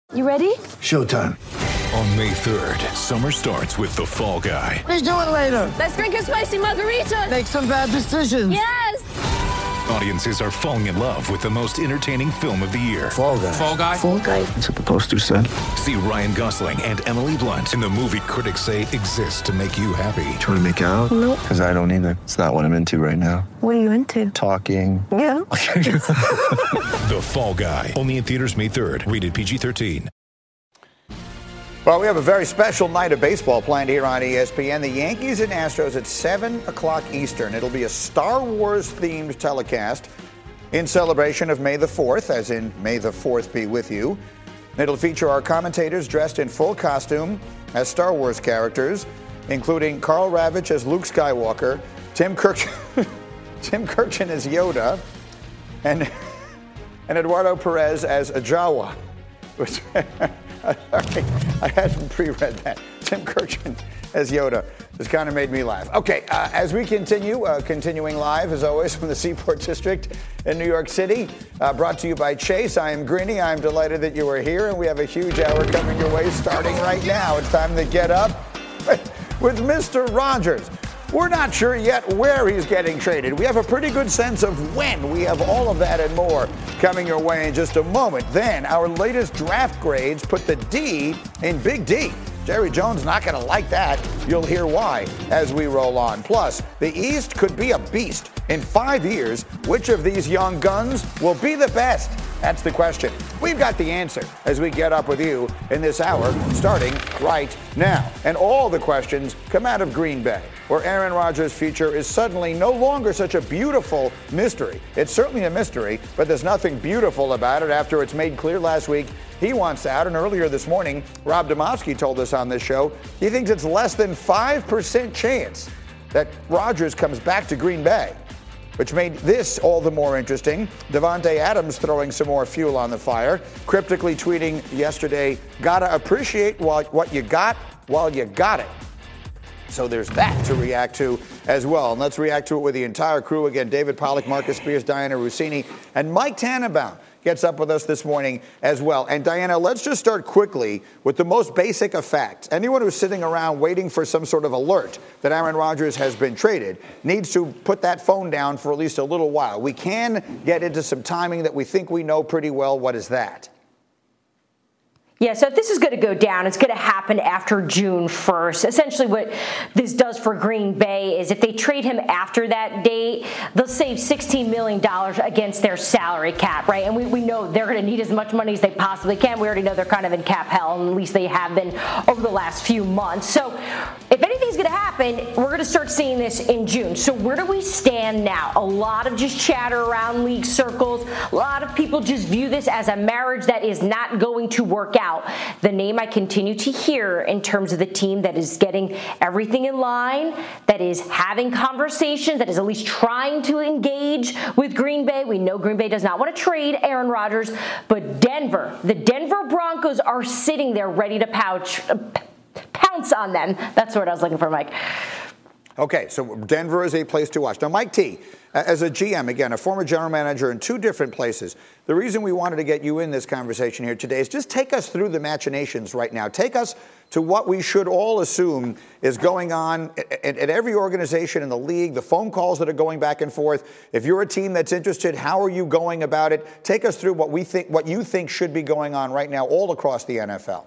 You ready? Showtime. On May 3rd, summer starts with The Fall Guy. Let's do it later. Let's drink a spicy margarita. Make some bad decisions. Yes! Audiences are falling in love with the most entertaining film of the year. Fall Guy. Fall Guy? Fall Guy. That's what the poster said. See Ryan Gosling and Emily Blunt in the movie critics say exists to make you happy. Trying to make it out? Nope. Because I don't either. It's not what I'm into right now. What are you into? Talking. Yeah. The Fall Guy. Only in theaters May 3rd. Rated PG-13. Well, we have a very special night of baseball planned here on ESPN. The Yankees and Astros at 7 o'clock Eastern. It'll be a Star Wars-themed telecast in celebration of May the 4th, as in May the 4th be with you. It'll feature our commentators dressed in full costume as Star Wars characters, including Carl Ravitch as Luke Skywalker, Tim Kirchin as Yoda, and Eduardo Perez as a Jawa. Sorry, I hadn't pre-read that. Tim Kirchin as Yoda. This kind of made me laugh. Okay, as we continuing live, as always, from the Seaport District in New York City, brought to you by Chase. I am Greeny. I am delighted that you are here, and we have a huge hour coming your way starting right now. It's time to get up with Mr. Rogers. We're not sure yet where he's getting traded. We have a pretty good sense of when. We have all of that and more coming your way in just a moment. Then, our latest draft grades put the D in Big D. Jerry Jones not going to like that. You'll hear why as we roll on. Plus, the East could be a beast. In 5 years, which of these young guns will be the best? That's the question. We've got the answer as we get up with you in this hour, starting right now. And all the questions come out of Green Bay, where Aaron Rodgers' future is suddenly no longer such a beautiful mystery. It's certainly a mystery, but there's nothing beautiful about it after it's made clear last week he wants out. And earlier this morning, Rob Demovsky told us on this show he thinks it's less than 5% chance that Rodgers comes back to Green Bay, which made this all the more interesting. Davante Adams throwing some more fuel on the fire, cryptically tweeting yesterday, "Gotta appreciate what you got while you got it." So there's that to react to as well. And let's react to it with the entire crew. Again, David Pollack, Marcus Spears, Diana Rossini, and Mike Tannenbaum gets up with us this morning as well. And Diana, let's just start quickly with the most basic of facts. Anyone who's sitting around waiting for some sort of alert that Aaron Rodgers has been traded needs to put that phone down for at least a little while. We can get into some timing that we think we know pretty well. What is that? Yeah, so if this is going to go down, it's going to happen after June 1st. Essentially what this does for Green Bay is if they trade him after that date, they'll save $16 million against their salary cap, right? And we know they're going to need as much money as they possibly can. We already know they're kind of in cap hell, and at least they have been over the last few months. So if anything's going to happen, we're going to start seeing this in June. So where do we stand now? A lot of just chatter around league circles. A lot of people just view this as a marriage that is not going to work out. The name I continue to hear in terms of the team that is getting everything in line, that is having conversations, that is at least trying to engage with Green Bay. We know Green Bay does not want to trade Aaron Rodgers, but Denver, the Denver Broncos are sitting there ready to pounce on them. That's the word I was looking for, Mike. Okay, so Denver is a place to watch. Now, Mike T, as a GM, again, a former general manager in 2 different places, the reason we wanted to get you in this conversation here today is just take us through the machinations right now. Take us to what we should all assume is going on at every organization in the league, the phone calls that are going back and forth. If you're a team that's interested, how are you going about it? Take us through what you think should be going on right now all across the NFL.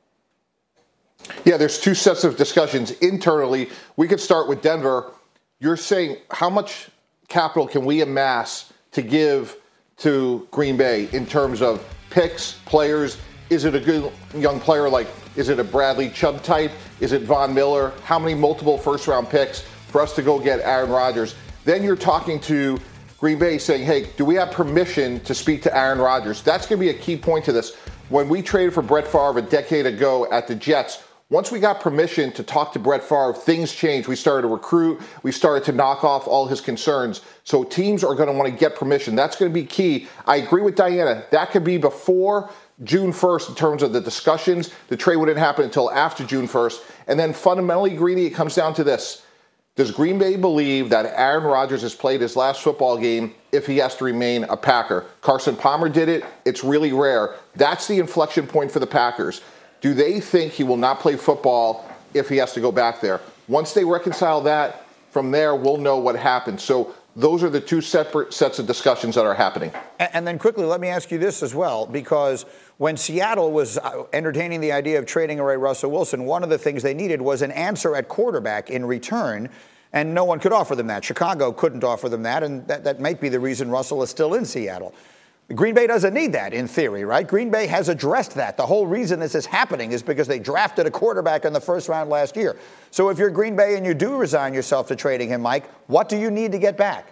Yeah, there's 2 sets of discussions internally. We could start with Denver. You're saying how much capital can we amass to give to Green Bay in terms of picks, players? Is it a good young player? Like, is it a Bradley Chubb type? Is it Von Miller? How many multiple first-round picks for us to go get Aaron Rodgers? Then you're talking to Green Bay saying, hey, do we have permission to speak to Aaron Rodgers? That's going to be a key point to this. When we traded for Brett Favre a decade ago at the Jets, once we got permission to talk to Brett Favre, things changed. We started to recruit. We started to knock off all his concerns. So teams are going to want to get permission. That's going to be key. I agree with Diana. That could be before June 1st in terms of the discussions. The trade wouldn't happen until after June 1st. And then fundamentally, Greeny, it comes down to this. Does Green Bay believe that Aaron Rodgers has played his last football game if he has to remain a Packer? Carson Palmer did it. It's really rare. That's the inflection point for the Packers. Do they think he will not play football if he has to go back there? Once they reconcile that, from there, we'll know what happened. So those are the two separate sets of discussions that are happening. And then quickly, let me ask you this as well, because when Seattle was entertaining the idea of trading away Russell Wilson, one of the things they needed was an answer at quarterback in return, and no one could offer them that. Chicago couldn't offer them that, and that might be the reason Russell is still in Seattle. Green Bay doesn't need that in theory, right? Green Bay has addressed that. The whole reason this is happening is because they drafted a quarterback in the first round last year. So if you're Green Bay and you do resign yourself to trading him, Mike, what do you need to get back?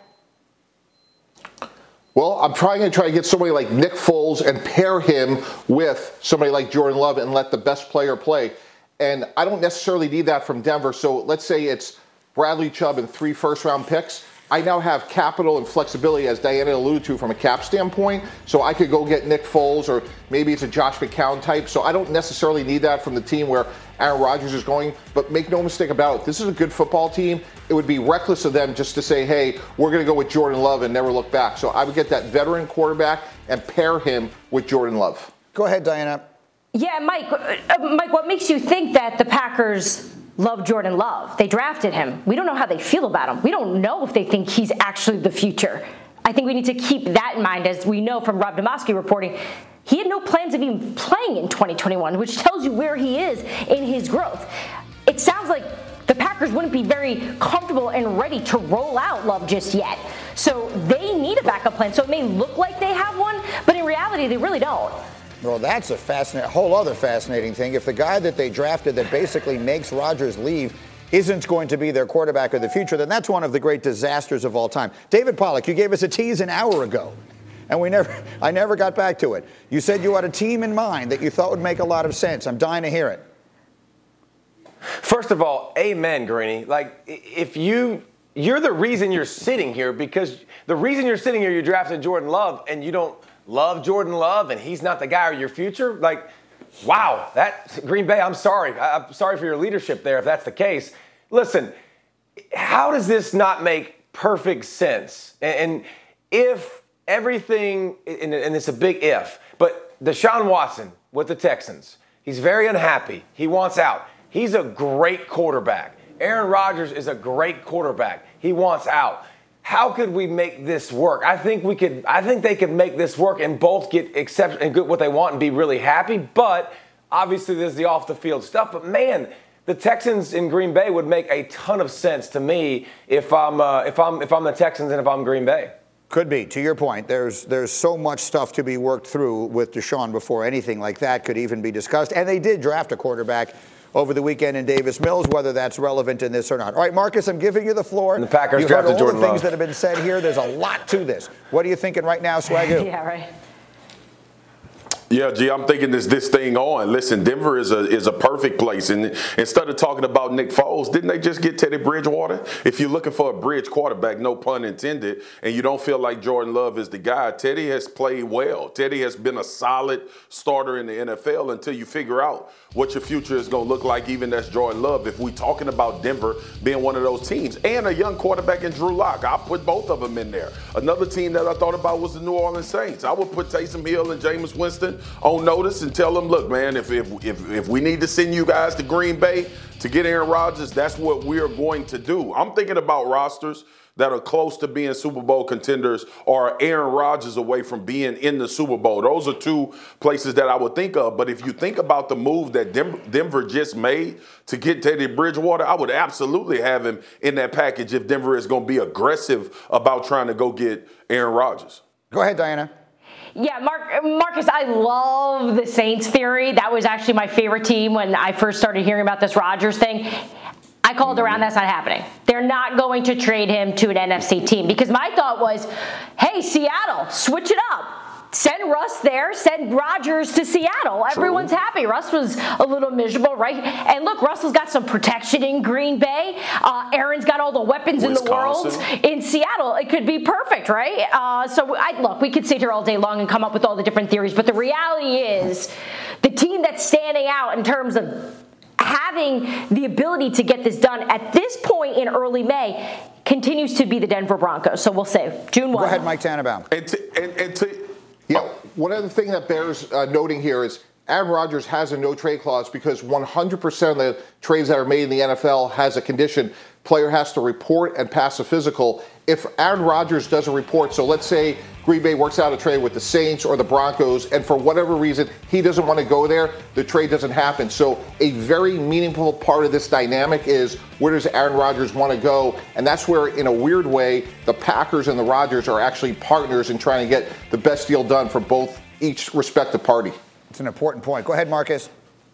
Well, I'm trying to get somebody like Nick Foles and pair him with somebody like Jordan Love and let the best player play. And I don't necessarily need that from Denver. So let's say it's Bradley Chubb and 3 first-round picks. I now have capital and flexibility, as Diana alluded to, from a cap standpoint. So I could go get Nick Foles, or maybe it's a Josh McCown type. So I don't necessarily need that from the team where Aaron Rodgers is going. But make no mistake about it, this is a good football team. It would be reckless of them just to say, hey, we're going to go with Jordan Love and never look back. So I would get that veteran quarterback and pair him with Jordan Love. Go ahead, Diana. Yeah, Mike, what makes you think that the Packers love Jordan Love? They drafted him. We don't know how they feel about him. We don't know if they think he's actually the future. I think we need to keep that in mind, as we know from Rob Demovsky reporting. He had no plans of even playing in 2021, which tells you where he is in his growth. It sounds like the Packers wouldn't be very comfortable and ready to roll out Love just yet. So they need a backup plan. So it may look like they have one, but in reality, they really don't. Well, that's a whole other fascinating thing. If the guy that they drafted that basically makes Rodgers leave isn't going to be their quarterback of the future, then that's one of the great disasters of all time. David Pollack, you gave us a tease an hour ago, and I never got back to it. You said you had a team in mind that you thought would make a lot of sense. I'm dying to hear it. First of all, amen, Greeny. Like, if you're the reason you're sitting here, because the reason you're sitting here, you drafted Jordan Love, and you don't love Jordan Love, and he's not the guy of your future. Like, wow, that Green Bay, I'm sorry. I'm sorry for your leadership there if that's the case. Listen, how does this not make perfect sense? And if everything, and it's a big if, but Deshaun Watson with the Texans, he's very unhappy. He wants out. He's a great quarterback. Aaron Rodgers is a great quarterback. He wants out. How could we make this work? I think they could make this work and both get exception and get what they want and be really happy. But obviously there's the off the field stuff. But man, the Texans in Green Bay would make a ton of sense to me if I'm the Texans and if I'm Green Bay. Could be. To your point, there's so much stuff to be worked through with Deshaun before anything like that could even be discussed. And they did draft a quarterback over the weekend in Davis Mills, whether that's relevant in this or not. All right, Marcus, I'm giving you the floor. And the Packers You've heard drafted all Jordan the things Love. that have been said here. There's a lot to this. What are you thinking right now, Swagoo? Yeah, right. Yeah, G, I'm thinking this thing on. Listen, Denver is a perfect place. And instead of talking about Nick Foles, didn't they just get Teddy Bridgewater? If you're looking for a bridge quarterback, no pun intended, and you don't feel like Jordan Love is the guy, Teddy has played well. Teddy has been a solid starter in the NFL until you figure out what your future is going to look like, even as Jordan Love. If we're talking about Denver being one of those teams, and a young quarterback in Drew Lock, I'll put both of them in there. Another team that I thought about was the New Orleans Saints. I would put Taysom Hill and Jameis Winston on notice and tell them, look, man, if we need to send you guys to Green Bay to get Aaron Rodgers, that's what we're going to do. I'm thinking about rosters that are close to being Super Bowl contenders or Aaron Rodgers away from being in the Super Bowl. Those are two places that I would think of. But if you think about the move that Denver just made to get Teddy Bridgewater, I would absolutely have him in that package if Denver is going to be aggressive about trying to go get Aaron Rodgers. Go ahead, Diana. Yeah, Marcus, I love the Saints theory. That was actually my favorite team when I first started hearing about this Rodgers thing. I called around, that's not happening. They're not going to trade him to an NFC team because my thought was, hey, Seattle, switch it up. Send Russ there, send Rodgers to Seattle. Everyone's happy. Russ was a little miserable, right? And look, Russell's got some protection in Green Bay. Aaron's got all the weapons in the world. In Seattle, it could be perfect, right? Look, we could sit here all day long and come up with all the different theories, but the reality is the team that's standing out in terms of having the ability to get this done at this point in early May continues to be the Denver Broncos. So we'll say June 1. Go ahead, Mike Tannenbaum. One other thing that bears noting here is Aaron Rodgers has a no-trade clause because 100% of the trades that are made in the NFL has a condition. Player has to report and pass a physical. If Aaron Rodgers doesn't report, so let's say Green Bay works out a trade with the Saints or the Broncos, and for whatever reason he doesn't want to go there, the trade doesn't happen. So a very meaningful part of this dynamic is where does Aaron Rodgers want to go? And that's where, in a weird way, the Packers and the Rodgers are actually partners in trying to get the best deal done for both each respective party. It's an important point. Go ahead, Marcus.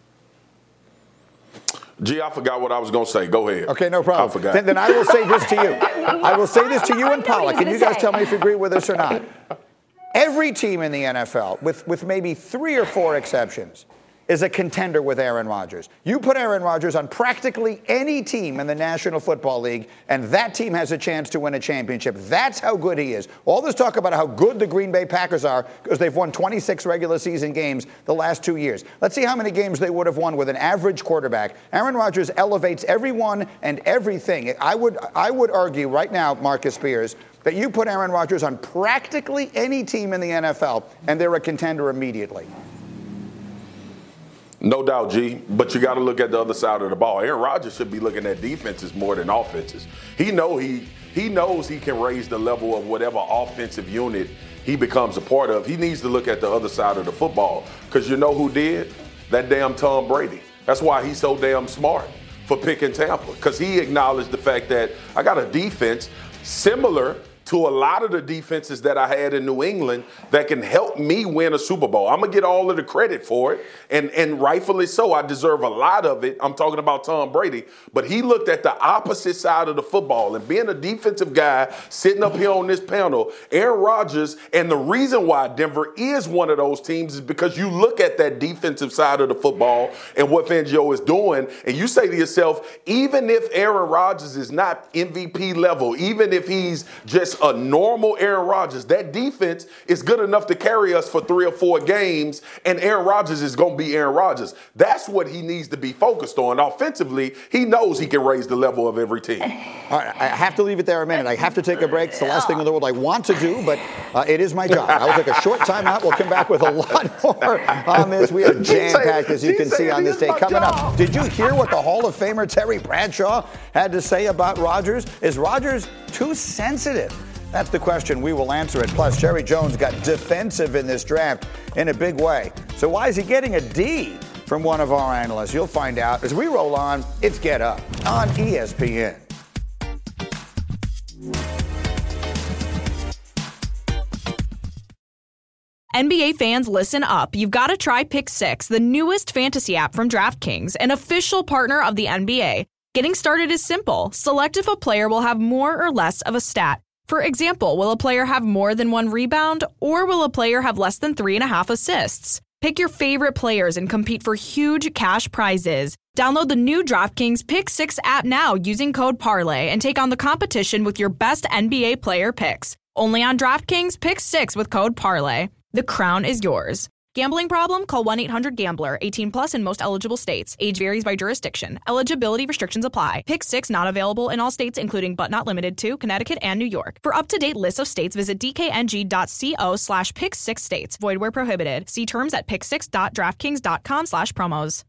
Gee, I forgot what I was going to say. Go ahead. Okay, no problem. I forgot. Then I will say this to you. I will say this to you and Pollock, and you guys tell me if you agree with this or not. Every team in the NFL, with maybe 3 or 4 exceptions, is a contender with Aaron Rodgers. You put Aaron Rodgers on practically any team in the National Football League, and that team has a chance to win a championship. That's how good he is. All this talk about how good the Green Bay Packers are because they've won 26 regular season games the last 2 years. Let's see how many games they would have won with an average quarterback. Aaron Rodgers elevates everyone and everything. I would argue right now, Marcus Spears, that you put Aaron Rodgers on practically any team in the NFL, and they're a contender immediately. No doubt, G, but you got to look at the other side of the ball. Aaron Rodgers should be looking at defenses more than offenses. He knows he can raise the level of whatever offensive unit he becomes a part of. He needs to look at the other side of the football because you know who did? That damn Tom Brady. That's why he's so damn smart for picking Tampa, because he acknowledged the fact that I got a defense similar to a lot of the defenses that I had in New England that can help me win a Super Bowl. I'm going to get all of the credit for it, and rightfully so. I deserve a lot of it. I'm talking about Tom Brady. But he looked at the opposite side of the football, and being a defensive guy sitting up here on this panel, Aaron Rodgers, and the reason why Denver is one of those teams is because you look at that defensive side of the football and what Fangio is doing, and you say to yourself, even if Aaron Rodgers is not MVP level, even if he's just a normal Aaron Rodgers, that defense is good enough to carry us for 3 or 4 games, and Aaron Rodgers is going to be Aaron Rodgers. That's what he needs to be focused on. Offensively, he knows he can raise the level of every team. All right, I have to leave it there a minute. I have to take a break. It's the last thing in the world I want to do, but it is my job. I will take a short timeout. We'll come back with a lot more on this. We are jam-packed, as you can see on this day. Coming up, did you hear what the Hall of Famer Terry Bradshaw had to say about Rodgers? Is Rodgers too sensitive? That's the question. We will answer it. Plus, Jerry Jones got defensive in this draft in a big way. So why is he getting a D from one of our analysts? You'll find out as we roll on. It's Get Up on ESPN. NBA fans, listen up. You've got to try Pick 6, the newest fantasy app from DraftKings, an official partner of the NBA. Getting started is simple. Select if a player will have more or less of a stat. For example, will a player have more than 1 rebound, or will a player have less than 3.5 assists? Pick your favorite players and compete for huge cash prizes. Download the new DraftKings Pick 6 app now using code PARLAY and take on the competition with your best NBA player picks. Only on DraftKings Pick 6 with code PARLAY. The crown is yours. Gambling problem? Call 1-800-GAMBLER. 18 plus in most eligible states. Age varies by jurisdiction. Eligibility restrictions apply. Pick 6 not available in all states, including but not limited to Connecticut and New York. For up-to-date lists of states, visit dkng.co/pick6states. Void where prohibited. See terms at pick6.draftkings.com/promos.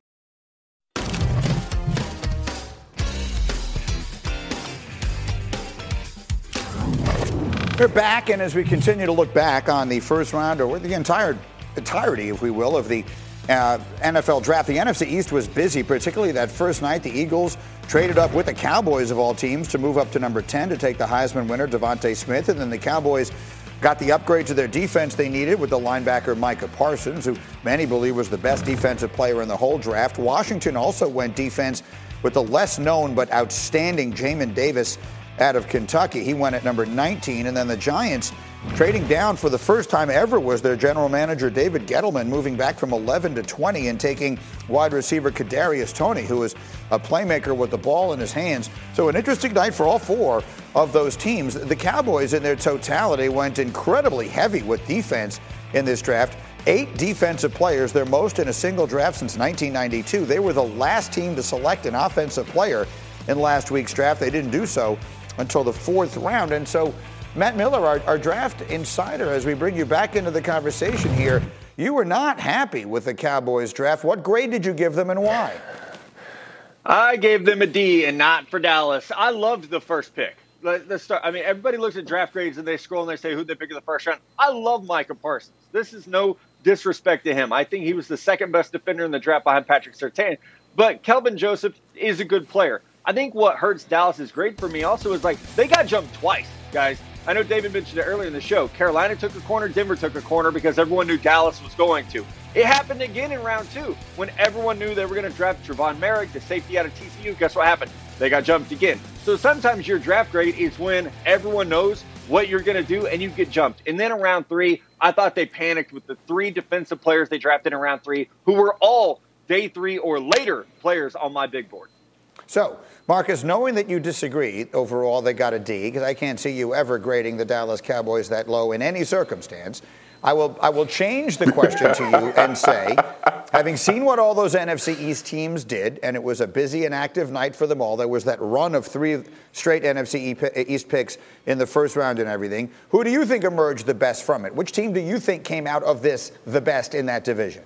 We're back, and as we continue to look back on the first round, or the entirety, if we will, of the NFL draft, the NFC East was busy, particularly that first night. The Eagles traded up with the Cowboys of all teams to move up to number 10 to take the Heisman winner, Devontae Smith, and then the Cowboys got the upgrade to their defense they needed with the linebacker Micah Parsons, who many believe was the best defensive player in the whole draft. Washington also went defense with the less known but outstanding Jamin Davis out of Kentucky. He went at number 19, and then the Giants trading down for the first time ever was their general manager David Gettleman, moving back from 11 to 20 and taking wide receiver Kadarius Toney, who is a playmaker with the ball in his hands. So an interesting night for all 4 of those teams. The Cowboys in their totality went incredibly heavy with defense in this draft. 8 defensive players, their most in a single draft since 1992. They were the last team to select an offensive player in last week's draft. They didn't do so until the 4th round. And so, Matt Miller, our draft insider, as we bring you back into the conversation here, you were not happy with the Cowboys draft. What grade did you give them and why? I gave them a D, and not for Dallas. I loved the first pick. Let's start. I mean, everybody looks at draft grades and they scroll and they say who they pick in the first round. I love Micah Parsons. This is no disrespect to him. I think he was the second best defender in the draft behind Patrick Surtain. But Kelvin Joseph is a good player. I think what hurts Dallas's grade for me also is, like, they got jumped twice, guys. I know David mentioned it earlier in the show. Carolina took a corner, Denver took a corner because everyone knew Dallas was going to. It happened again in round 2 when everyone knew they were going to draft Trevon Merrick, the safety out of TCU. Guess what happened? They got jumped again. So sometimes your draft grade is when everyone knows what you're going to do and you get jumped. And then in round 3, I thought they panicked with the 3 defensive players they drafted in round 3 who were all day 3 or later players on my big board. So, Marcus, knowing that you disagree, overall they got a D, because I can't see you ever grading the Dallas Cowboys that low in any circumstance, I will change the question to you and say, having seen what all those NFC East teams did, and it was a busy and active night for them all, there was that run of 3 straight NFC East picks in the first round and everything, who do you think emerged the best from it? Which team do you think came out of this the best in that division?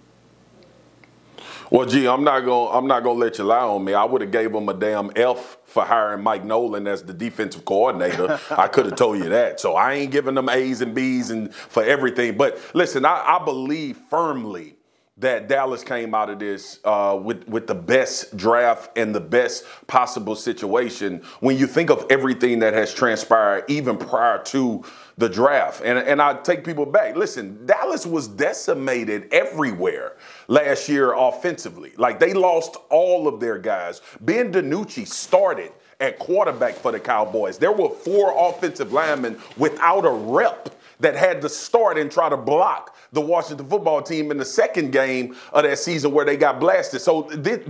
Well, gee, I'm not gonna let you lie on me. I would have gave them a damn F for hiring Mike Nolan as the defensive coordinator. I could have told you that. So I ain't giving them A's and B's and for everything. But listen, I believe firmly that Dallas came out of this with the best draft and the best possible situation when you think of everything that has transpired even prior to the draft. And I take people back. Listen, Dallas was decimated everywhere last year offensively. Like, they lost all of their guys. Ben DiNucci started at quarterback for the Cowboys. There were 4 offensive linemen without a rep that had to start and try to block the Washington football team in the second game of that season where they got blasted. So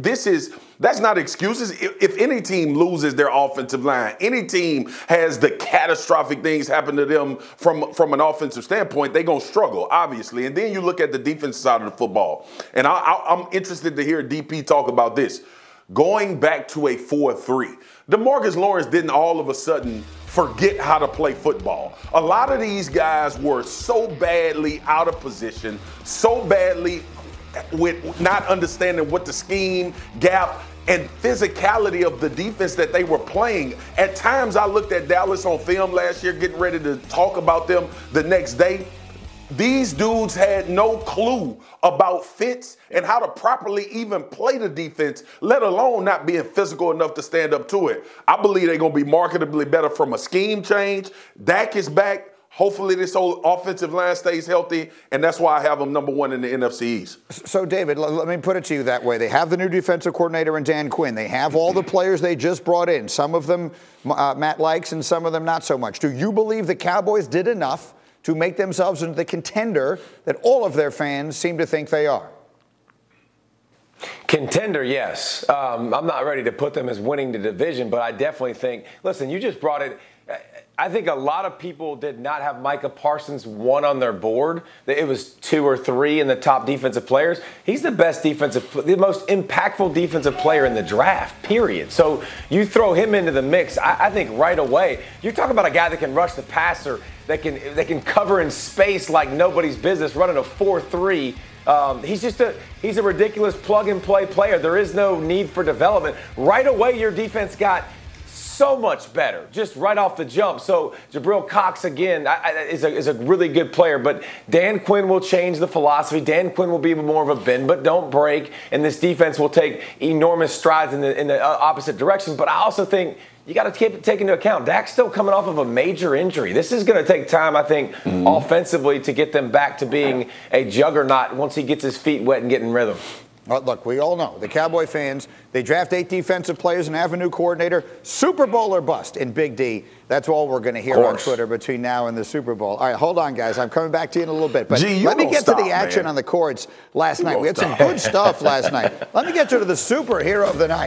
that's not excuses. If any team loses their offensive line, any team has the catastrophic things happen to them from an offensive standpoint, they're going to struggle, obviously. And then you look at the defensive side of the football. And I'm interested to hear DP talk about this. Going back to a 4-3, DeMarcus Lawrence didn't all of a sudden forget how to play football. A lot of these guys were so badly out of position, so badly with not understanding what the scheme, gap, and physicality of the defense that they were playing. At times, I looked at Dallas on film last year, getting ready to talk about them the next day. These dudes had no clue about fits and how to properly even play the defense, let alone not being physical enough to stand up to it. I believe they're going to be marketably better from a scheme change. Dak is back. Hopefully this whole offensive line stays healthy, and that's why I have them number 1 in the NFC East. So, David, let me put it to you that way. They have the new defensive coordinator in Dan Quinn. They have all the players they just brought in. Some of them Matt likes and some of them not so much. Do you believe the Cowboys did enough to make themselves into the contender that all of their fans seem to think they are? Contender, yes. I'm not ready to put them as winning the division, but I definitely think, listen, you just brought it. I think a lot of people did not have Micah Parsons 1 on their board. It was 2 or 3 in the top defensive players. He's the the most impactful defensive player in the draft, period. So you throw him into the mix, I think right away, you're talking about a guy that can rush the passer, that can cover in space like nobody's business, running a 4-3. He's a ridiculous plug-and-play player. There is no need for development. Right away, your defense got so much better, just right off the jump. So Jabril Cox, again, is a really good player, but Dan Quinn will change the philosophy. Dan Quinn will be more of a bend but don't break, and this defense will take enormous strides in the opposite direction. But I also think you got to take into account Dak's still coming off of a major injury. This is going to take time, I think, offensively to get them back to being a juggernaut once he gets his feet wet and get in rhythm. Well, look, we all know the Cowboy fans, they draft 8 defensive players and have a new coordinator. Super Bowl or bust in Big D. That's all we're going to hear on Twitter between now and the Super Bowl. All right, hold on, guys. I'm coming back to you in a little bit. But let me get to the action on the courts last night. We had some good stuff last night. Let me get to the superhero of the night.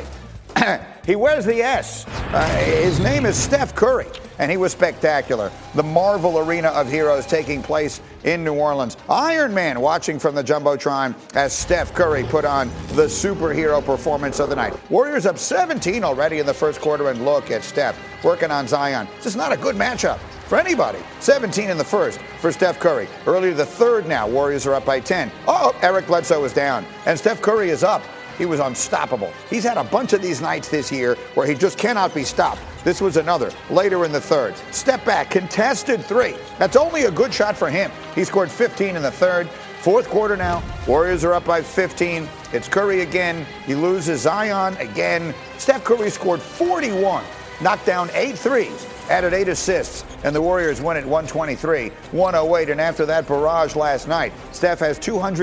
He wears the S. His name is Steph Curry, and he was spectacular. The Marvel Arena of Heroes taking place in New Orleans. Iron Man watching from the Jumbotron as Steph Curry put on the superhero performance of the night. Warriors up 17 already in the first quarter, and look at Steph working on Zion. This is not a good matchup for anybody. 17 in the first for Steph Curry. Early to the third now, Warriors are up by 10. Oh, Eric Bledsoe is down, and Steph Curry is up. He was unstoppable. He's had a bunch of these nights this year where he just cannot be stopped. This was another later in the third. Step back, contested three. That's only a good shot for him. He scored 15 in the third. Fourth quarter now, Warriors are up by 15. It's Curry again. He loses Zion again. Steph Curry scored 41, knocked down 8 threes, added 8 assists, and the Warriors win at 123-108. And after that barrage last night, Steph has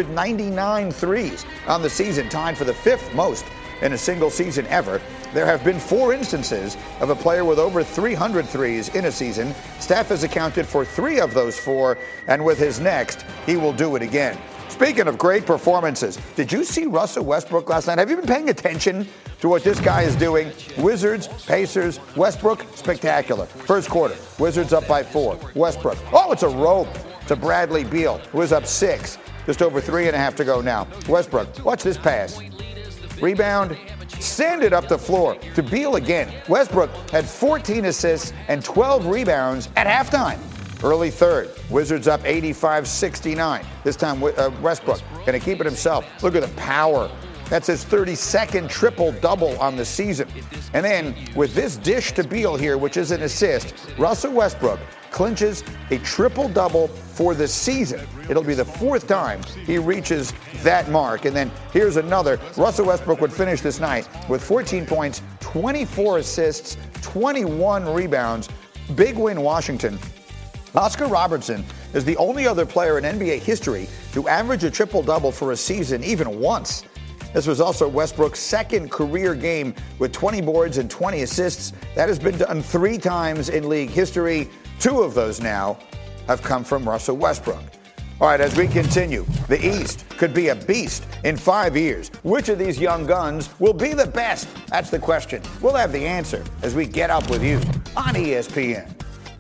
299 threes on the season, tied for the 5th most in a single season ever. There have been 4 instances of a player with over 300 threes in a season. Steph has accounted for 3 of those 4, and with his next, he will do it again. Speaking of great performances, did you see Russell Westbrook last night? Have you been paying attention to what this guy is doing? Wizards, Pacers, Westbrook, spectacular. First quarter, Wizards up by 4. Westbrook, oh, it's a rope to Bradley Beal, who is up 6. Just over 3.5 to go now. Westbrook, watch this pass. Rebound, send it up the floor to Beal again. Westbrook had 14 assists and 12 rebounds at halftime. Early third, Wizards up 85-69. This time Westbrook going to keep it himself. Look at the power. That's his 32nd triple-double on the season. And then with this dish to Beal here, which is an assist, Russell Westbrook clinches a triple-double for the season. It'll be the 4th time he reaches that mark. And then here's another. Russell Westbrook would finish this night with 14 points, 24 assists, 21 rebounds. Big win, Washington. Oscar Robertson is the only other player in NBA history to average a triple-double for a season even once. This was also Westbrook's 2nd career game with 20 boards and 20 assists. That has been done 3 times in league history. 2 of those now have come from Russell Westbrook. All right, as we continue, the East could be a beast in 5 years. Which of these young guns will be the best? That's the question. We'll have the answer as we get up with you on ESPN.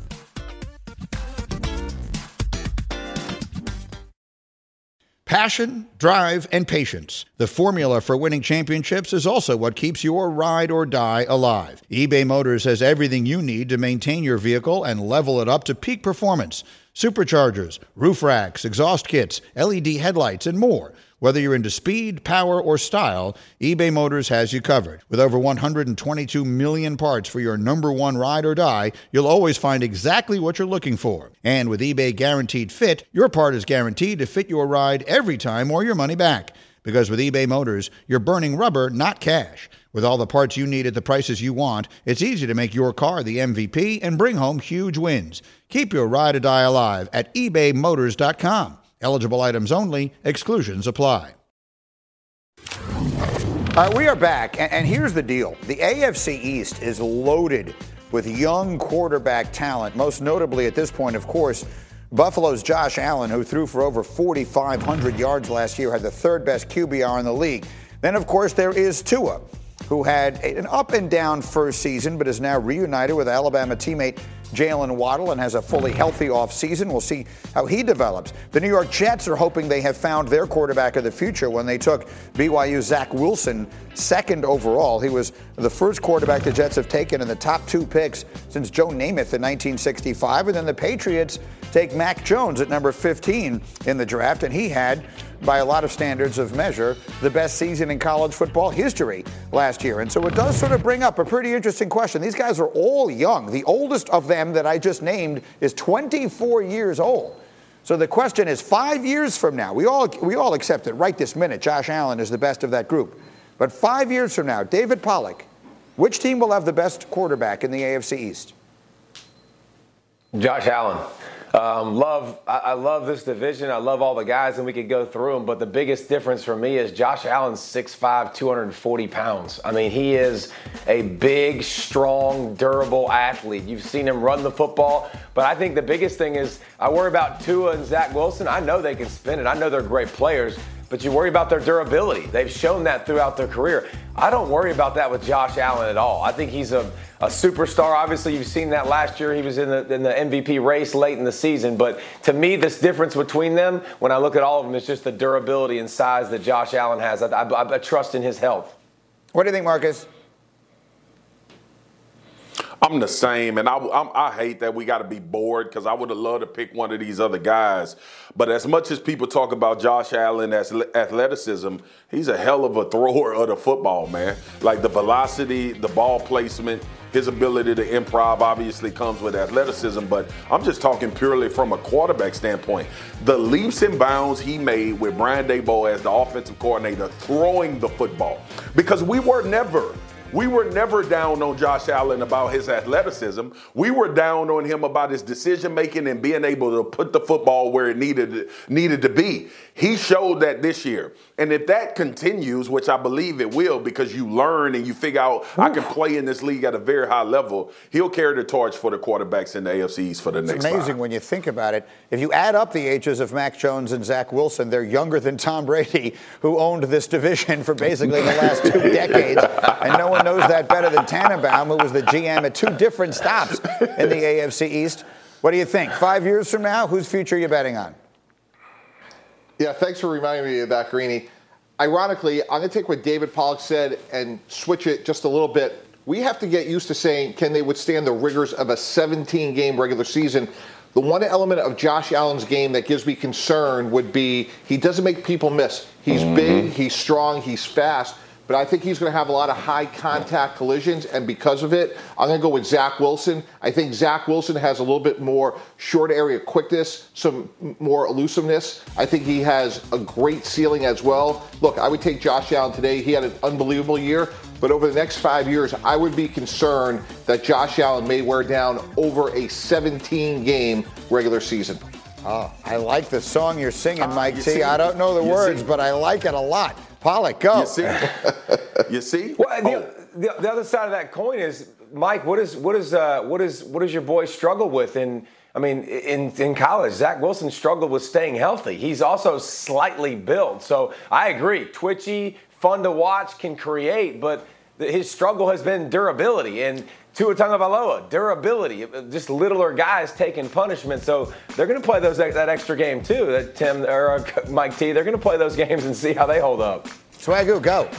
Passion, drive, and patience. The formula for winning championships is also what keeps your ride or die alive. eBay Motors has everything you need to maintain your vehicle and level it up to peak performance. Superchargers, roof racks, exhaust kits, LED headlights, and more. Whether you're into speed, power, or style, eBay Motors has you covered. With over 122 million parts for your number one ride or die, you'll always find exactly what you're looking for. And with eBay Guaranteed Fit, your part is guaranteed to fit your ride every time or your money back. Because with eBay Motors, you're burning rubber, not cash. With all the parts you need at the prices you want, it's easy to make your car the MVP and bring home huge wins. Keep your ride or die alive at ebaymotors.com. Eligible items only. Exclusions apply. We are back, and here's the deal. The AFC East is loaded with young quarterback talent, most notably at this point, of course, Buffalo's Josh Allen, who threw for over 4,500 yards last year, had the 3rd best QBR in the league. Then, of course, there is Tua, who had an up-and-down first season, but is now reunited with Alabama teammate Jalen Waddle and has a fully healthy offseason. We'll see how he develops. The New York Jets are hoping they have found their quarterback of the future when they took BYU's Zach Wilson 2nd overall. He was the first quarterback the Jets have taken in the top 2 picks since Joe Namath in 1965. And then the Patriots take Mac Jones at number 15 in the draft, and he had, by a lot of standards of measure, the best season in college football history last year. And so it does sort of bring up a pretty interesting question. These guys are all young. The oldest of them that I just named is 24 years old. So the question is, 5 years from now, we all accept it right this minute, Josh Allen is the best of that group. But 5 years from now, David Pollack, which team will have the best quarterback in the AFC East? Josh Allen. I love this division. I love all the guys, and we could go through them. But the biggest difference for me is Josh Allen's 6'5", 240 pounds. I mean, he is a big, strong, durable athlete. You've seen him run the football. But I think the biggest thing is I worry about Tua and Zach Wilson. I know they can spin it. I know they're great players. but you worry about their durability. They've shown that throughout their career. I don't worry about that with Josh Allen at all. I think he's a superstar. Obviously, you've seen that last year. He was in the MVP race late in the season. But to me, this difference between them, when I look at all of them, is just the durability and size that Josh Allen has. I trust in his health. What do you think, Marcus? I'm the same, and I hate that we got to be bored because I would have loved to pick one of these other guys. But as much as people talk about Josh Allen as athleticism, he's a hell of a thrower of the football, man. Like the velocity, the ball placement, his ability to improv obviously comes with athleticism, but I'm just talking purely from a quarterback standpoint. The leaps and bounds he made with Brian Daboll as the offensive coordinator throwing the football, because we were never down on Josh Allen about his athleticism. We were down on him about his decision-making and being able to put the football where it needed to be. He showed that this year. And if that continues, which I believe it will, because you learn and you figure out I can play in this league at a very high level, he'll carry the torch for the quarterbacks in the AFC East for the next 5. It's amazing when you think about it. If you add up the ages of Mac Jones and Zach Wilson, they're younger than Tom Brady, who owned this division for basically the last 2 decades. And no one knows that better than Tannenbaum, who was the GM at 2 different stops in the AFC East. What do you think? 5 years from now, whose future are you betting on? Yeah, thanks for reminding me of that, Greeny. Ironically, I'm going to take what David Pollack said and switch it just a little bit. We have to get used to saying, can they withstand the rigors of a 17-game regular season? The one element of Josh Allen's game that gives me concern would be he doesn't make people miss. He's big, he's strong, he's fast. But I think he's going to have a lot of high-contact collisions, and because of it, I'm going to go with Zach Wilson. I think Zach Wilson has a little bit more short-area quickness, some more elusiveness. I think he has a great ceiling as well. Look, I would take Josh Allen today. He had an unbelievable year, but over the next 5 years, I would be concerned that Josh Allen may wear down over a 17-game regular season. Oh, I like the song you're singing, Mike T. I don't know the words, but I like it a lot. Pollack, go. You see? Well, the other side of that coin is, Mike, what does your boy struggle with in college? Zach Wilson struggled with staying healthy. He's also slightly built. So I agree. Twitchy, fun to watch, can create, but his struggle has been durability. And Tua Tagovailoa, durability. Just littler guys taking punishment. So they're going to play that extra game too. That Tim or Mike T. They're going to play those games and see how they hold up. Swagoo, go.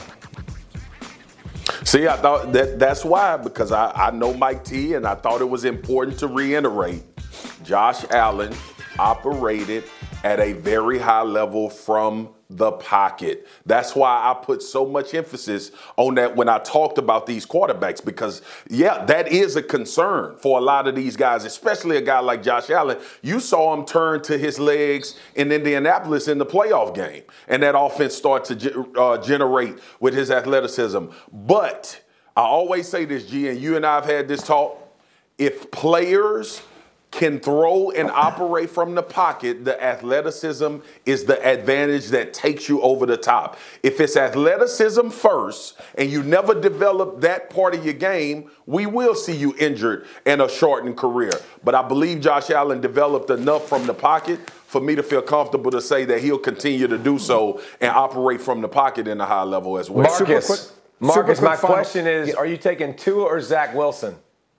See, I thought that's why, because I know Mike T, and I thought it was important to reiterate. Josh Allen operated at a very high level from the pocket. That's why I put so much emphasis on that when I talked about these quarterbacks, because, yeah, that is a concern for a lot of these guys, especially a guy like Josh Allen. You saw him turn to his legs in Indianapolis in the playoff game, and that offense started to generate with his athleticism. But I always say this, G, and you and I have had this talk. If players can throw and operate from the pocket, the athleticism is the advantage that takes you over the top. If it's athleticism first and you never develop that part of your game, we will see you injured and a shortened career. But I believe Josh Allen developed enough from the pocket for me to feel comfortable to say that he'll continue to do so and operate from the pocket in a high level as well. Marcus, my question is, are you taking Tua or Zach Wilson?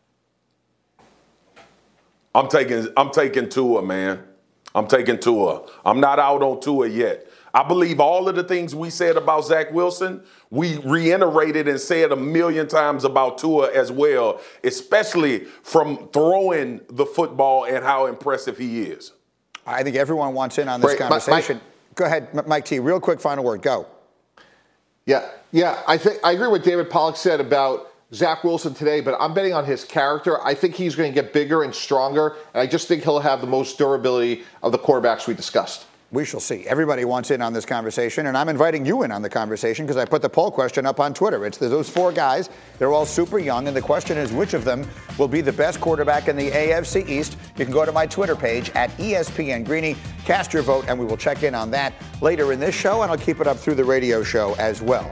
I'm taking Tua, man. I'm taking Tua. I'm not out on Tua yet. I believe all of the things we said about Zach Wilson, we reiterated and said a million times about Tua as well, especially from throwing the football and how impressive he is. I think everyone wants in on this conversation. Go ahead, Mike T. Real quick, final word. Go. Yeah. I agree with David Pollack said about Zach Wilson today, but I'm betting on his character. I think he's going to get bigger and stronger, and I just think he'll have the most durability of the quarterbacks we discussed. We shall see. Everybody wants in on this conversation, and I'm inviting you in on the conversation because I put the poll question up on Twitter. It's those 4 guys. They're all super young, and the question is which of them will be the best quarterback in the AFC East. You can go to my Twitter page at ESPN Greeny, cast your vote, and we will check in on that later in this show, and I'll keep it up through the radio show as well.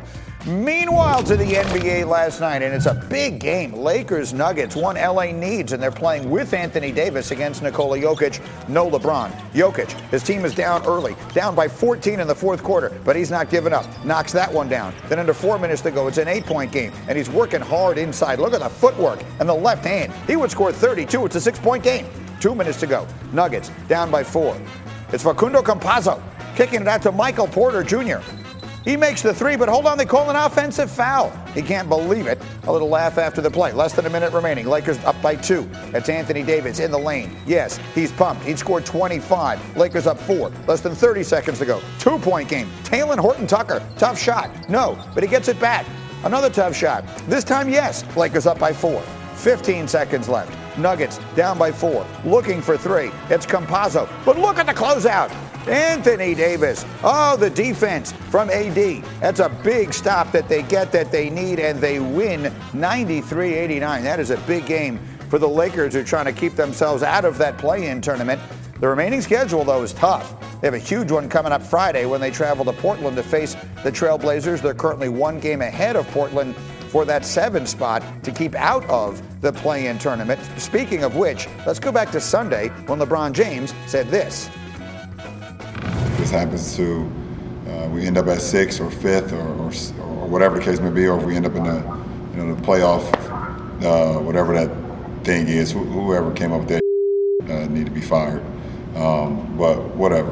Meanwhile, to the NBA last night, and it's a big game. Lakers Nuggets, one LA needs, and they're playing with Anthony Davis against Nikola Jokic, no LeBron. Jokic, his team is down early, down by 14 in the fourth quarter, but he's not giving up. Knocks that one down. Then under 4 minutes to go, it's an 8-point game, and he's working hard inside. Look at the footwork and the left hand. He would score 32. It's a 6-point game. 2 minutes to go. Nuggets down by 4. It's Facundo Campazzo kicking it out to Michael Porter Jr. He makes the three, but hold on, they call an offensive foul. He can't believe it. A little laugh after the play. Less than a minute remaining. Lakers up by 2. It's Anthony Davis in the lane. Yes, he's pumped. He'd scored 25. Lakers up 4. Less than 30 seconds to go. 2-point game. Taylor Horton-Tucker. Tough shot. No, but he gets it back. Another tough shot. This time, yes. Lakers up by 4. 15 seconds left. Nuggets down by 4. Looking for 3. It's Campazzo. But look at the closeout. Anthony Davis. Oh, the defense from AD. That's a big stop that they get, that they need, and they win 93-89. That is a big game for the Lakers, who are trying to keep themselves out of that play-in tournament. The remaining schedule, though, is tough. They have a huge one coming up Friday when they travel to Portland to face the Trailblazers. They're currently 1 game ahead of Portland for that 7 spot to keep out of the play-in tournament. Speaking of which, let's go back to Sunday when LeBron James said this. This happens to, we end up at 6th or 5th or whatever the case may be, or if we end up in the playoff, whatever that thing is, whoever came up with that need to be fired. But whatever.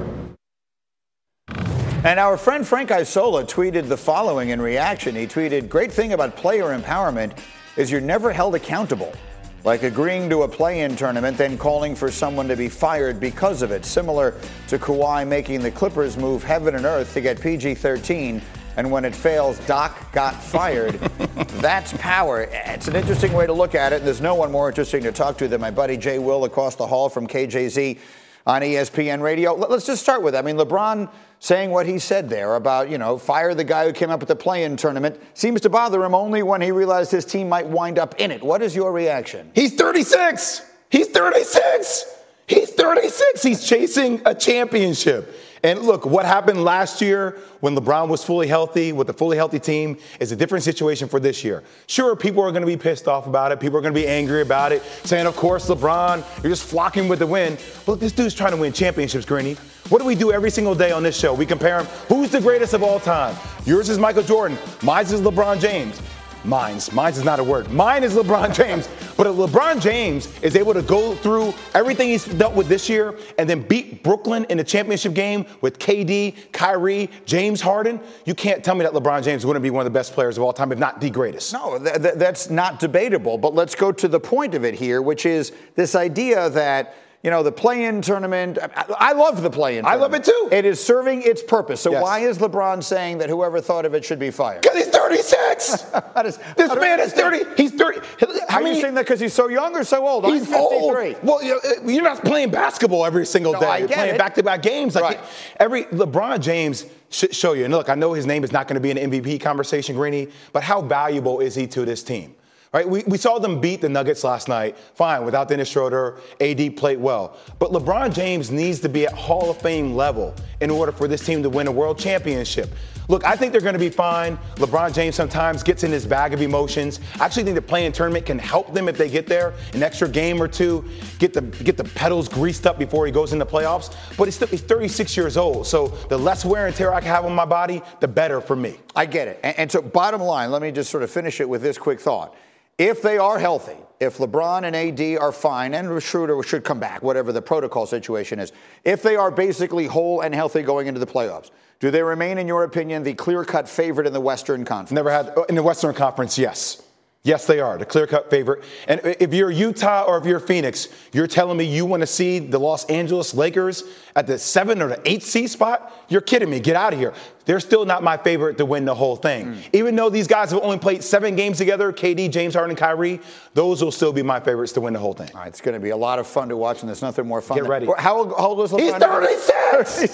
And our friend Frank Isola tweeted the following in reaction. He tweeted, "Great thing about player empowerment is you're never held accountable. Like agreeing to a play-in tournament, then calling for someone to be fired because of it. Similar to Kawhi making the Clippers move heaven and earth to get PG-13, and when it fails, Doc got fired." That's power. It's an interesting way to look at it, and there's no one more interesting to talk to than my buddy Jay Will across the hall from KJZ on ESPN Radio. Let's just start with it. I mean, LeBron saying what he said there about, fire the guy who came up with the play-in tournament seems to bother him only when he realized his team might wind up in it. What is your reaction? He's 36. He's 36. He's 36. He's chasing a championship. And look, what happened last year when LeBron was fully healthy with a fully healthy team is a different situation for this year. Sure, people are going to be pissed off about it. People are going to be angry about it, saying, of course, LeBron, you're just flocking with the win. But this dude's trying to win championships, Greeny. What do we do every single day on this show? We compare him. Who's the greatest of all time? Yours is Michael Jordan. Mine is LeBron James. Mine is not a word. Mine is LeBron James. But if LeBron James is able to go through everything he's dealt with this year and then beat Brooklyn in the championship game with KD, Kyrie, James Harden, you can't tell me that LeBron James wouldn't be one of the best players of all time, if not the greatest. No, that's not debatable. But let's go to the point of it here, which is this idea that the play-in tournament, I love the play-in tournament. I love it too. It is serving its purpose. So yes. Why is LeBron saying that whoever thought of it should be fired? Because he's 36. This man is 30. He's 30. Are you saying that because he's so young or so old? He's 53. Old. Well, you're not playing basketball every single day. You're playing back-to-back games. Right. LeBron James should show you. And look, I know his name is not going to be in the MVP conversation, Greeny, but how valuable is he to this team? Right? We saw them beat the Nuggets last night. Fine, without Dennis Schroeder, AD played well. But LeBron James needs to be at Hall of Fame level in order for this team to win a world championship. Look, I think they're going to be fine. LeBron James sometimes gets in his bag of emotions. I actually think the play-in tournament can help them if they get there, an extra game or two, get the pedals greased up before he goes into playoffs. But he's 36 years old, so the less wear and tear I can have on my body, the better for me. I get it. And so bottom line, let me just sort of finish it with this quick thought. If they are healthy, if LeBron and AD are fine, and Schroeder should come back, whatever the protocol situation is, if they are basically whole and healthy going into the playoffs, do they remain, in your opinion, the clear-cut favorite in the Western Conference? In the Western Conference, yes. Yes, they are, the clear-cut favorite. And if you're Utah or if you're Phoenix, you're telling me you want to see the Los Angeles Lakers at the 7 or the 8 seed spot? You're kidding me. Get out of here. They're still not my favorite to win the whole thing. Even though these guys have only played 7 games together, KD, James Harden, and Kyrie, those will still be my favorites to win the whole thing. All right, it's going to be a lot of fun to watch, and there's nothing more fun. Get ready. How old is LeBron? He's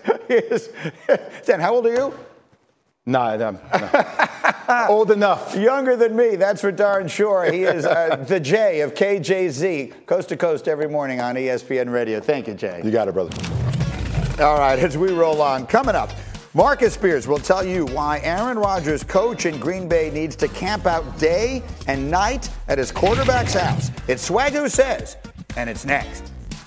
36! Dan, how old are you? No. Old enough. Younger than me, that's for darn sure. He is the Jay of KJZ, coast to coast every morning on ESPN Radio. Thank you, Jay. You got it, brother. All right, as we roll on, coming up, Marcus Spears will tell you why Aaron Rodgers, coach in Green Bay, needs to camp out day and night at his quarterback's house. It's Swag Who Says, and it's next.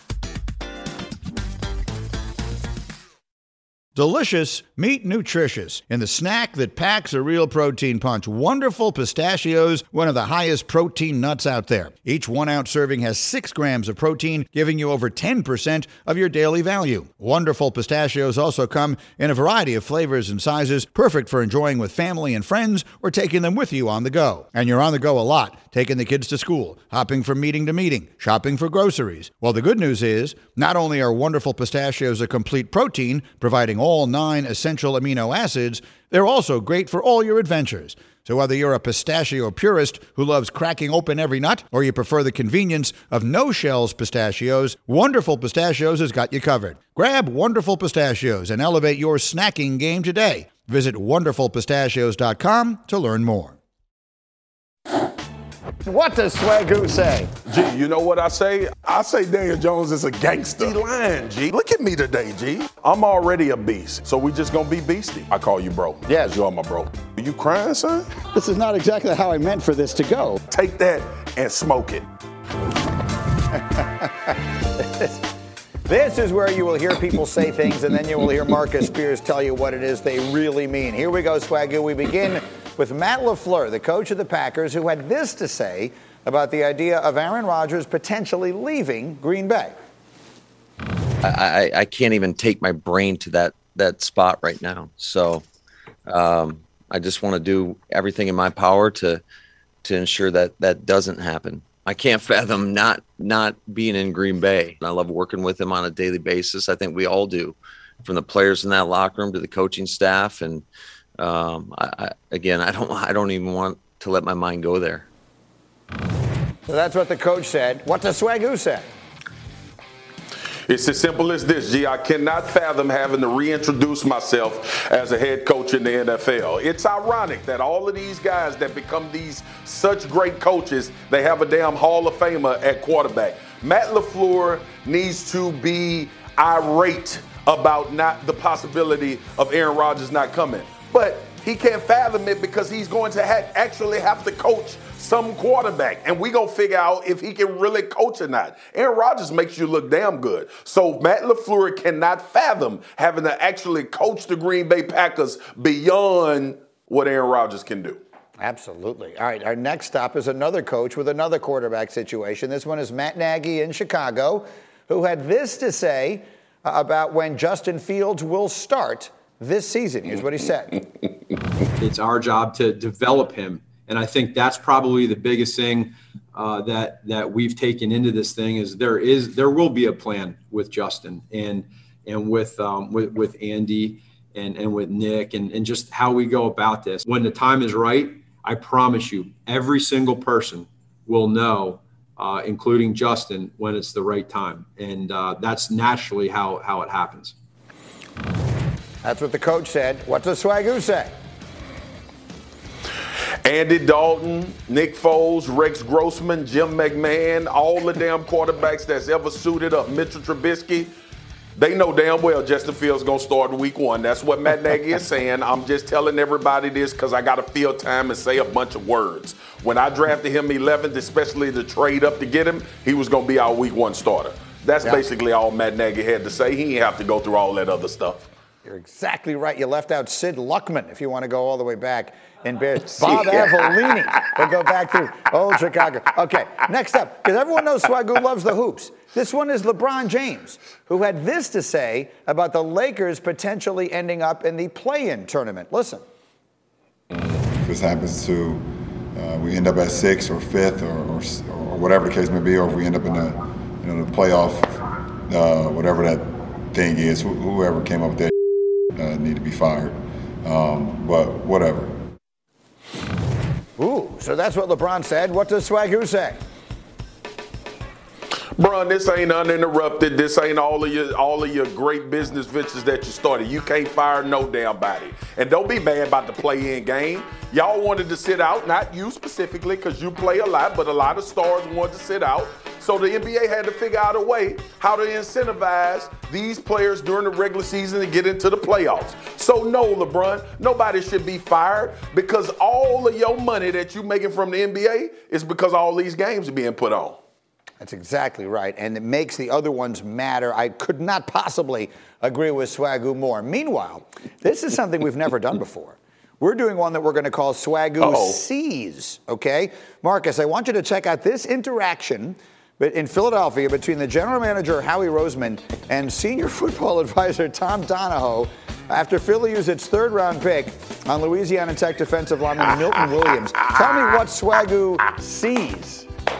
Delicious, meet nutritious. In the snack that packs a real protein punch, Wonderful Pistachios, one of the highest protein nuts out there. Each 1 ounce serving has 6 grams of protein, giving you over 10% of your daily value. Wonderful Pistachios also come in a variety of flavors and sizes, perfect for enjoying with family and friends or taking them with you on the go. And you're on the go a lot, taking the kids to school, hopping from meeting to meeting, shopping for groceries. Well, the good news is, not only are Wonderful Pistachios a complete protein, providing all 9 essential amino acids, they're also great for all your adventures. So whether you're a pistachio purist who loves cracking open every nut, or you prefer the convenience of no-shells pistachios, Wonderful Pistachios has got you covered. Grab Wonderful Pistachios and elevate your snacking game today. Visit wonderfulpistachios.com to learn more. What does Swag Who say? G, you know what I say? I say Daniel Jones is a gangster. He lying, G. Look at me today, G. I'm already a beast, so we just gonna be beastie. I call you bro. Yes. You are my bro. Are you crying, son? This is not exactly how I meant for this to go. Take that and smoke it. This is where you will hear people say things, and then you will hear Marcus Spears tell you what it is they really mean. Here we go, Swagoo. We begin with Matt LaFleur, the coach of the Packers, who had this to say about the idea of Aaron Rodgers potentially leaving Green Bay. I can't even take my brain to that spot right now. So I just want to do everything in my power to ensure that doesn't happen. I can't fathom not being in Green Bay. I love working with him on a daily basis. I think we all do, from the players in that locker room to the coaching staff. And I don't even want to let my mind go there. So that's what the coach said. What does Swagoo say? It's as simple as this, G. I cannot fathom having to reintroduce myself as a head coach in the NFL. It's ironic that all of these guys that become these such great coaches, they have a damn Hall of Famer at quarterback. Matt LaFleur needs to be irate about not the possibility of Aaron Rodgers not coming. But he can't fathom it because he's going to actually have to coach some quarterback, and we gonna figure out if he can really coach or not. Aaron Rodgers makes you look damn good. So Matt LaFleur cannot fathom having to actually coach the Green Bay Packers beyond what Aaron Rodgers can do. Absolutely. All right, our next stop is another coach with another quarterback situation. This one is Matt Nagy in Chicago, who had this to say about when Justin Fields will start this season. Here's what he said. It's our job to develop him. And I think that's probably the biggest thing that we've taken into this thing is there will be a plan with Justin and with Andy and with Nick and just how we go about this. When the time is right, I promise you, every single person will know, including Justin, when it's the right time. And that's naturally how it happens. That's what the coach said. What does Swagoo say? Andy Dalton, Nick Foles, Rex Grossman, Jim McMahon, all the damn quarterbacks that's ever suited up, Mitchell Trubisky, they know damn well Justin Fields going to start week 1. That's what Matt Nagy is saying. I'm just telling everybody this because I got to fill time and say a bunch of words. When I drafted him 11th, especially to trade up to get him, he was going to be our week 1 starter. That's basically all Matt Nagy had to say. He didn't have to go through all that other stuff. You're exactly right. You left out Sid Luckman, if you want to go all the way back in Bears. Bob Avellini will go back to old Chicago. Okay, next up, because everyone knows Swagoo loves the hoops. This one is LeBron James, who had this to say about the Lakers potentially ending up in the play-in tournament. Listen. If this happens to, we end up at 6th or 5th or whatever the case may be, or if we end up in the playoff, whatever that thing is, whoever came up with that need to be fired. But whatever. Ooh, so that's what LeBron said. What does Swagoo say? Bron, this ain't uninterrupted. This ain't all of your great business ventures that you started. You can't fire no damn body. And don't be mad about the play-in game. Y'all wanted to sit out, not you specifically, because you play a lot, but a lot of stars wanted to sit out. So the NBA had to figure out a way how to incentivize these players during the regular season and get into the playoffs. So no, LeBron, nobody should be fired because all of your money that you're making from the NBA is because all these games are being put on. That's exactly right, and it makes the other ones matter. I could not possibly agree with Swagoo more. Meanwhile, this is something we've never done before. We're doing one that we're going to call Swagoo Sees, okay? Marcus, I want you to check out this interaction in Philadelphia between the general manager, Howie Roseman, and senior football advisor, Tom Donahoe, after Philly used its third-round pick on Louisiana Tech defensive lineman Milton Williams. Tell me what Swagoo sees.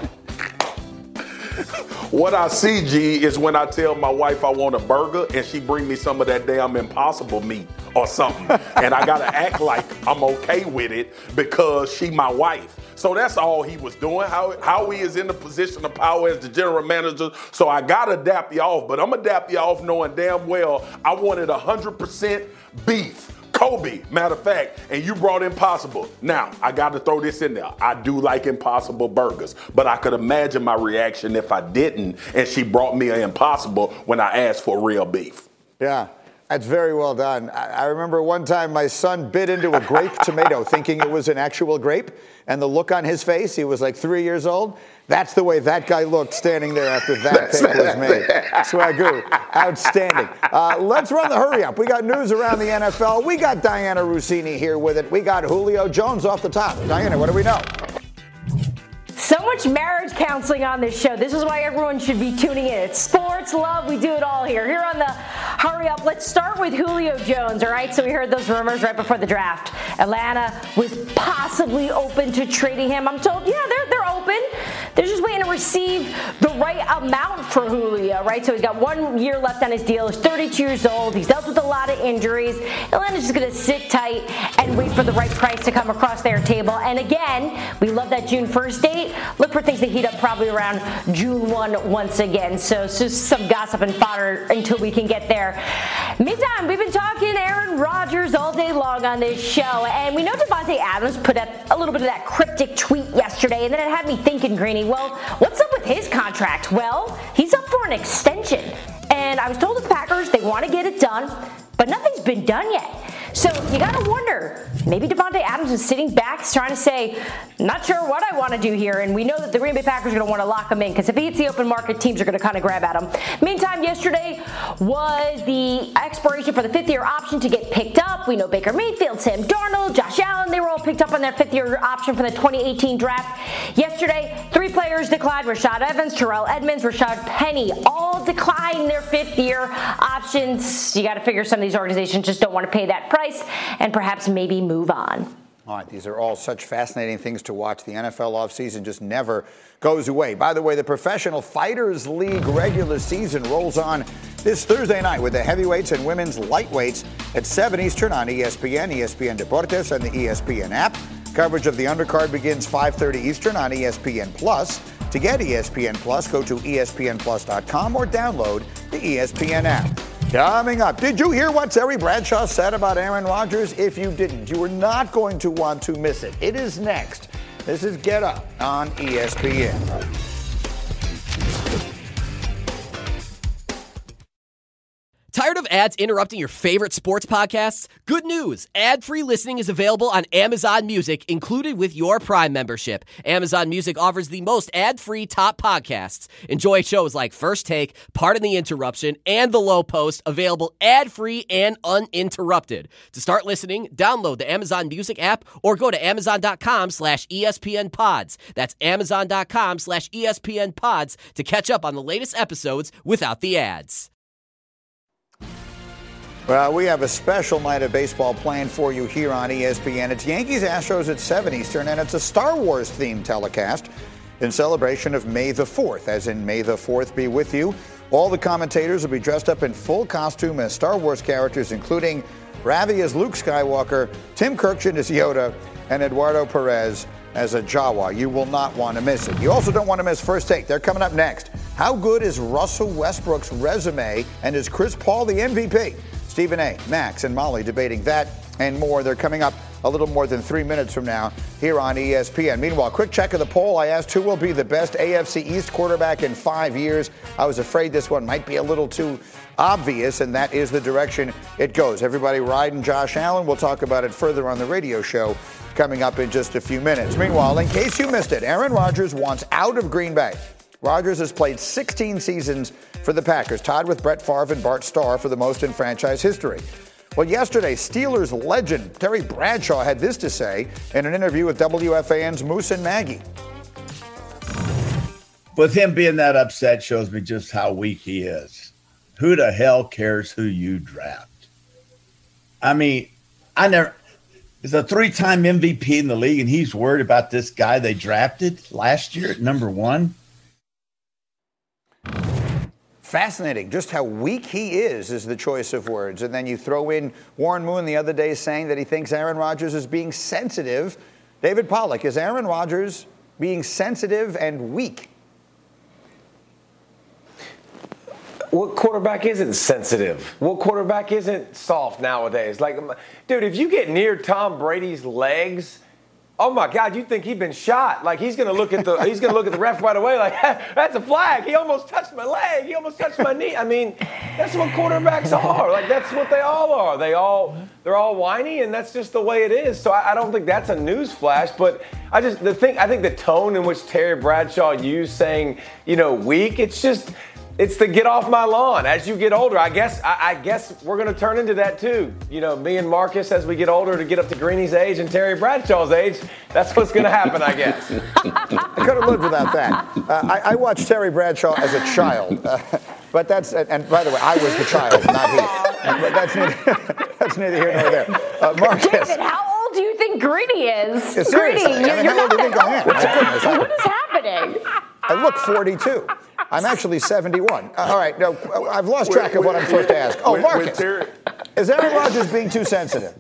What I see, G, is when I tell my wife I want a burger and she bring me some of that damn Impossible meat or something. And I got to act like I'm okay with it because she my wife. So that's all he was doing. Howie is in the position of power as the general manager. So I got to dap you off. But I'm going to dap you off knowing damn well I wanted 100% beef. Kobe, matter of fact, and you brought Impossible. Now, I got to throw this in there. I do like Impossible burgers, but I could imagine my reaction if I didn't and she brought me an Impossible when I asked for real beef. Yeah, that's very well done. I remember one time my son bit into a grape tomato thinking it was an actual grape, and the look on his face, he was like 3 years old. That's the way that guy looked standing there after that pick was made. Swagoo, outstanding. Let's run the hurry up. We got news around the NFL. We got Diana Rossini here with it. We got Julio Jones off the top. Diana, what do we know? So much marriage counseling on this show. This is why everyone should be tuning in. It's sports, love, we do it all here. Here on the Hurry Up, let's start with Julio Jones, all right? So we heard those rumors right before the draft. Atlanta was possibly open to trading him. I'm told, yeah, they're open. They're just waiting to receive the right amount for Julio, right? So he's got 1 year left on his deal. He's 32 years old. He's dealt with a lot of injuries. Atlanta's just going to sit tight and wait for the right price to come across their table. And again, we love that June 1st date. Look for things to heat up probably around June 1 once again. So it's just some gossip and fodder until we can get there. Meantime, we've been talking Aaron Rodgers all day long on this show. And we know Davante Adams put up a little bit of that cryptic tweet yesterday. And then it had me thinking, Greeny, well, what's up with his contract? Well, he's up for an extension. And I was told the Packers, they want to get it done, but nothing's been done yet. So you got to wonder, maybe Davante Adams is sitting back trying to say, not sure what I want to do here. And we know that the Green Bay Packers are going to want to lock him in because if he hits the open market, teams are going to kind of grab at him. Meantime, yesterday was the expiration for the fifth-year option to get picked up. We know Baker Mayfield, Sam Darnold, Josh Allen, they were all picked up on their fifth-year option for the 2018 draft. Yesterday, 3 players declined. Rashad Evans, Terrell Edmonds, Rashad Penny, all declined their fifth-year options. You got to figure some of these organizations just don't want to pay that price and perhaps maybe move on. All right, these are all such fascinating things to watch. The NFL offseason just never goes away. By the way, the Professional Fighters League regular season rolls on this Thursday night with the heavyweights and women's lightweights at 7 Eastern on ESPN, ESPN Deportes, and the ESPN app. Coverage of the undercard begins 5:30 Eastern on ESPN Plus. To get ESPN Plus, go to ESPNplus.com or download the ESPN app. Coming up, did you hear what Terry Bradshaw said about Aaron Rodgers? If you didn't, you were not going to want to miss it. It is next. This is Get Up on ESPN. Tired of ads interrupting your favorite sports podcasts? Good news! Ad-free listening is available on Amazon Music, included with your Prime membership. Amazon Music offers the most ad-free top podcasts. Enjoy shows like First Take, Pardon the Interruption, and The Low Post, available ad-free and uninterrupted. To start listening, download the Amazon Music app or go to Amazon.com/ESPN-Pods. That's Amazon.com/ESPN-Pods to catch up on the latest episodes without the ads. Well, we have a special night of baseball planned for you here on ESPN. It's Yankees-Astros at 7 Eastern, and it's a Star Wars-themed telecast in celebration of May the 4th, as in May the 4th be with you. All the commentators will be dressed up in full costume as Star Wars characters, including Ravi as Luke Skywalker, Tim Kurkjian as Yoda, and Eduardo Perez as a Jawa. You will not want to miss it. You also don't want to miss First Take. They're coming up next. How good is Russell Westbrook's resume, and is Chris Paul the MVP? Stephen A., Max, and Molly debating that and more. They're coming up a little more than 3 minutes from now here on ESPN. Meanwhile, quick check of the poll. I asked who will be the best AFC East quarterback in 5 years. I was afraid this one might be a little too obvious, and that is the direction it goes. Everybody riding Josh Allen. We'll talk about it further on the radio show coming up in just a few minutes. Meanwhile, in case you missed it, Aaron Rodgers wants out of Green Bay. Rodgers has played 16 seasons for the Packers, tied with Brett Favre and Bart Starr for the most in franchise history. Well, yesterday, Steelers legend Terry Bradshaw had this to say in an interview with WFAN's Moose and Maggie. With him being that upset shows me just how weak he is. Who the hell cares who you draft? I mean, he's a 3-time MVP in the league, and he's worried about this guy they drafted last year at number 1. Fascinating. Just how weak he is the choice of words. And then you throw in Warren Moon the other day saying that he thinks Aaron Rodgers is being sensitive. David Pollack, is Aaron Rodgers being sensitive and weak? What quarterback isn't sensitive? What quarterback isn't soft nowadays? Like, dude, if you get near Tom Brady's legs, oh my God, you think he'd been shot? Like he's gonna look at the ref right away. Like that's a flag. He almost touched my leg. He almost touched my knee. I mean, that's what quarterbacks are. Like that's what they all are. They're all whiny, and that's just the way it is. So I don't think that's a news flash. But I think the tone in which Terry Bradshaw used saying, weak. It's the get off my lawn. As you get older, I guess we're going to turn into that too. Me and Marcus, as we get older, to get up to Greeny's age and Terry Bradshaw's age, that's what's going to happen, I guess. I could have lived without that. I watched Terry Bradshaw as a child, but and by the way, I was the child, not he. But that's neither here nor there. Marcus. David, how old do you think Greeny is? Yeah, seriously. Greeny, you're not that old. What is happening? I look 42. I'm actually 71. All right, no, I've lost track of what I'm supposed to ask. Oh, Marcus, is Aaron Rodgers being too sensitive?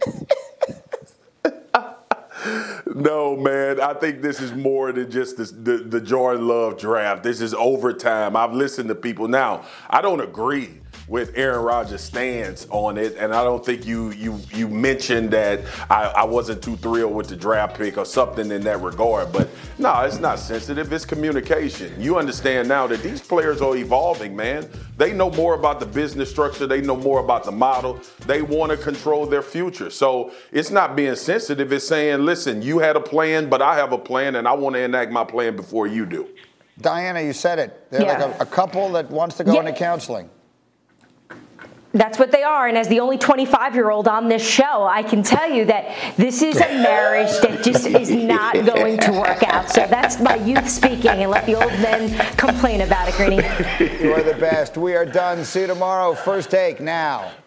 No, man. I think this is more than just the Jordan Love draft. This is overtime. I've listened to people. Now, I don't agree with Aaron Rodgers' stance on it, and I don't think you mentioned that I wasn't too thrilled with the draft pick or something in that regard. But no, it's not sensitive. It's communication. You understand now that these players are evolving, man. They know more about the business structure. They know more about the model. They want to control their future. So it's not being sensitive. It's saying, listen, you had a plan, but I have a plan, and I want to enact my plan before you do. Diana, you said it. They're like a couple that wants to go into counseling. That's what they are. And as the only 25-year-old on this show, I can tell you that this is a marriage that just is not going to work out. So that's my youth speaking, and let the old men complain about it, Greeny. You are the best. We are done. See you tomorrow. First Take now.